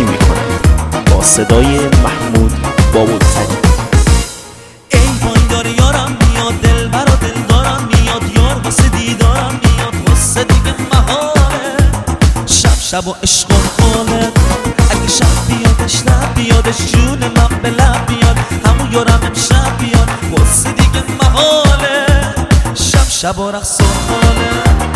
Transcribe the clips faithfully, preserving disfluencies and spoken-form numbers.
تقدیم میکنند با صدای محمود بابوالسری. ای وای داره یارم میاد، دل برا دل دارم میاد، یار واسه دیدارم میاد، واسه دیگه محاله شب شب و عشق و حاله. اگه شب بیادش لب بیادش جون من به لب بیاد، همون یارم امشب بیاد، واسه دیگه محاله شب شب و رقص و حاله.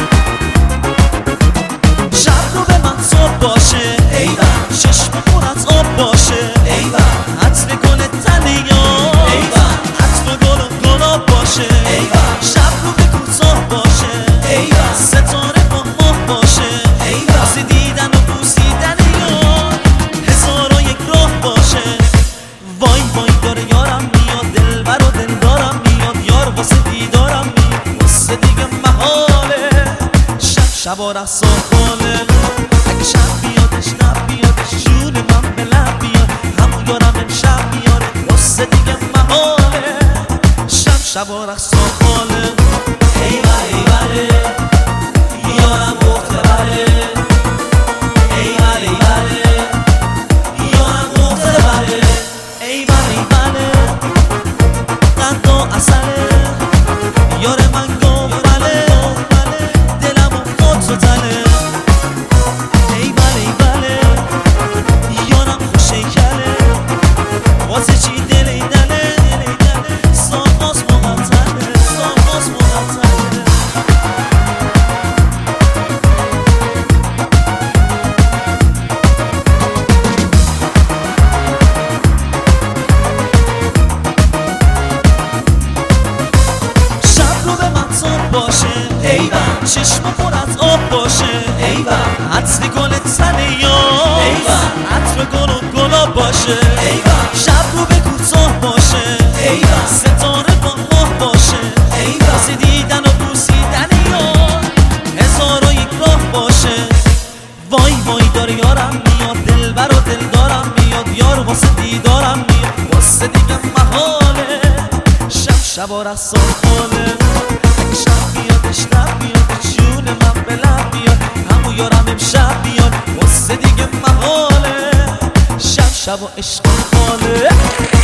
شب رو به من صبح باشه ایوان، چشم پر از آب باشه ایوان، عطر گل تنیا ایوان، عطر گل و گلاب باشه ایوان، شب رو به کوتاه باشه ایوان، ستاره با ماه باشه ایوان، واسه دیدن و بوسیدن یار هزار و یک راه باشه. وای وای داره یارم میاد، دل برا دل دارم میاد، یار واسه دیدارم میاد، واسه دیگه محاله شب شب و رقص و حاله. اگه شب بیادش نب بیادش جون من به لب بیاد، همون یارم امشب میاره، واسه دیگه محاله شب شب و رقص و حاله. ایوه ایوه یارم مختبره، ایوه ایوه یارم مختبره، ایوه ایوه قند و اصله یار من گفت بله، دلم و خود تو تله. ای بله ای بله یارم خوشه کله، واسه چی دل ای دله، ساقاس مقتله، ساقاس مقتله. شب رو به من صبح باشه ایوان، چشم پر از آب باشه ایوان، عطر گل تنیا ایوان، عطر گل و گلاب باشه ایوان، شب رو به کوتاه باشه ایوان، ستاره با ماه باشه ایوان، واسه دیدن و بوسیدن یار هزار و یک راه باشه. وای وای داره یارم میاد، دل برا دل دارم میاد، یار واسه دیدارم میاد، واسه دیگه محاله شب شب و رقص و حاله. اگه شب بیادش نب بیادش جون من به لب بیاد، همون یارم امشب بیاد، واسه دیگه محاله شب شب و عشق و حاله.